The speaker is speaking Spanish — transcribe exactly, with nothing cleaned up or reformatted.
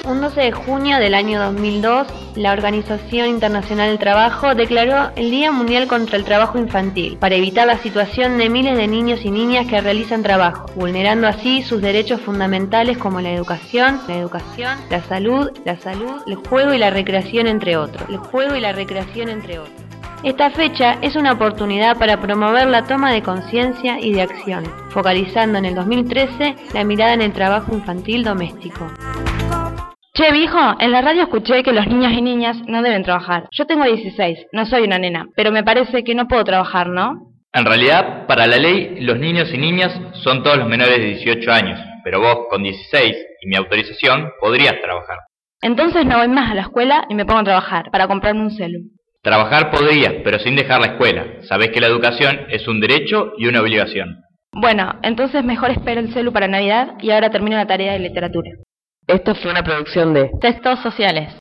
Un doce de junio del año dos mil dos, la Organización Internacional del Trabajo declaró el Día Mundial contra el Trabajo Infantil, para evitar la situación de miles de niños y niñas que realizan trabajo, vulnerando así sus derechos fundamentales como la educación, la educación, la salud, la salud, el juego y la recreación, entre otros. El juego y la recreación, entre otros. Esta fecha es una oportunidad para promover la toma de conciencia y de acción, focalizando en el dos mil trece la mirada en el trabajo infantil doméstico. Che, viejo, en la radio escuché que los niños y niñas no deben trabajar. Yo tengo dieciséis, no soy una nena, pero me parece que no puedo trabajar, ¿no? En realidad, para la ley, los niños y niñas son todos los menores de dieciocho años, pero vos, con dieciséis y mi autorización, podrías trabajar. Entonces no voy más a la escuela y me pongo a trabajar, para comprarme un celu. Trabajar podrías, pero sin dejar la escuela. Sabés que la educación es un derecho y una obligación. Bueno, entonces mejor espero el celu para Navidad y ahora termino la tarea de literatura. Esto fue una producción de Textos Sociales.